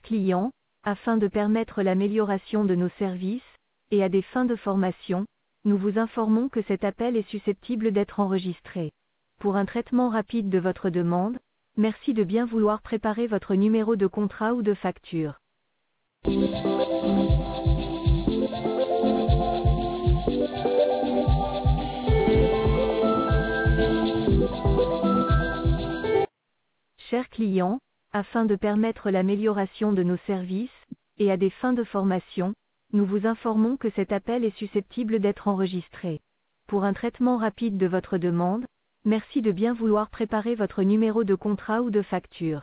client, afin de permettre l'amélioration de nos services, et à des fins de formation, nous vous informons que cet appel est susceptible d'être enregistré. Pour un traitement rapide de votre demande, merci de bien vouloir préparer votre numéro de contrat ou de facture. Chers clients, afin de permettre l'amélioration de nos services, et à des fins de formation, nous vous informons que cet appel est susceptible d'être enregistré. Pour un traitement rapide de votre demande, merci de bien vouloir préparer votre numéro de contrat ou de facture.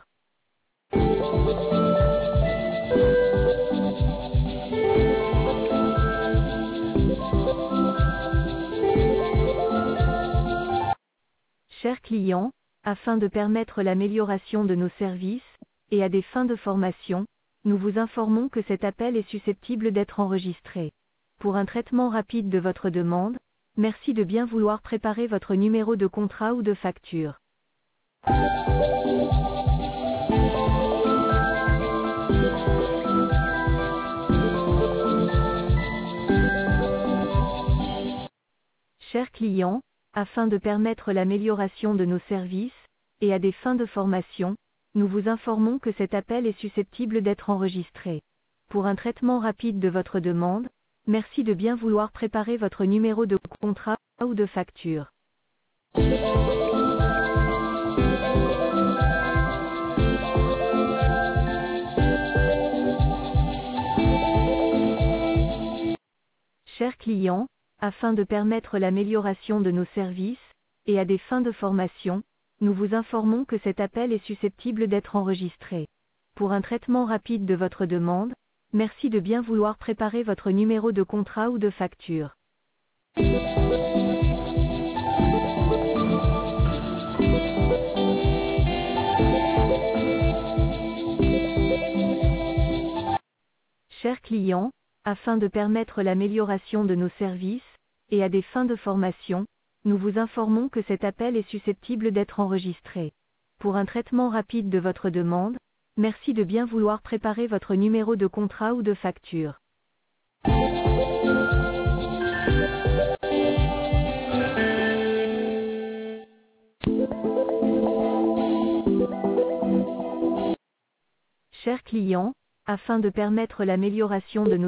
Chers clients, afin de permettre l'amélioration de nos services, et à des fins de formation, nous vous informons que cet appel est susceptible d'être enregistré. Pour un traitement rapide de votre demande, merci de bien vouloir préparer votre numéro de contrat ou de facture. Chers clients, afin de permettre l'amélioration de nos services, et à des fins de formation, nous vous informons que cet appel est susceptible d'être enregistré. Pour un traitement rapide de votre demande, merci de bien vouloir préparer votre numéro de contrat ou de facture. Chers clients, afin de permettre l'amélioration de nos services, et à des fins de formation, nous vous informons que cet appel est susceptible d'être enregistré. Pour un traitement rapide de votre demande, merci de bien vouloir préparer votre numéro de contrat ou de facture. Chers clients, afin de permettre l'amélioration de nos services, et à des fins de formation, nous vous informons que cet appel est susceptible d'être enregistré. Pour un traitement rapide de votre demande, merci de bien vouloir préparer votre numéro de contrat ou de facture. Chers clients, afin de permettre l'amélioration de nos